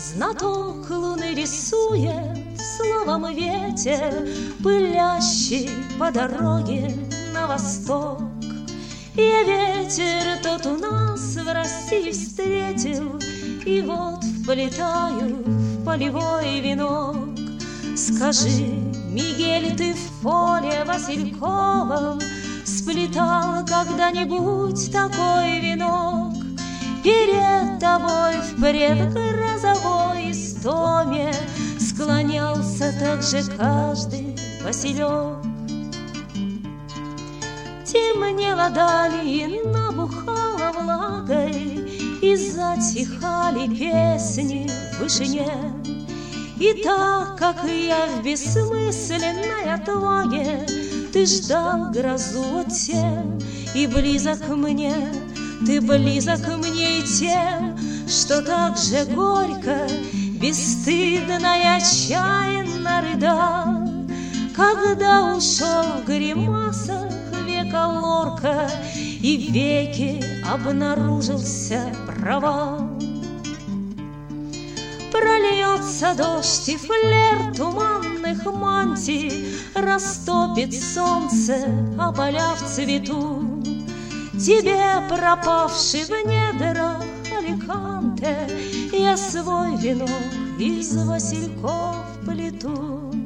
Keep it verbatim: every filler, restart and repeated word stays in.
Знаток луны рисует словом ветер, пылящий по дороге на восток. Я ветер тот у нас в России встретил, и вот вплетаю в полевой венок. Скажи, Мигель, ты в поле васильковом сплетал когда-нибудь такой венок? Перед тобой в предгрозовой истоме склонялся также каждый василек. Темнела даль и набухала влагой, и затихали песни в вышине. И так, как я в бессмысленной отваге, ты ждал грозу от тем, и близок мне, ты близок мне и тем, что так же горько, бесстыдно и отчаянно рыдал, когда ушел в гримасах века Лорка, и в веке обнаружился провал. Прольется дождь, и флер туманных мантий растопит солнце, а поля в цвету. Тебе, пропавший в недрах Аликанте, я свой венок из васильков плету.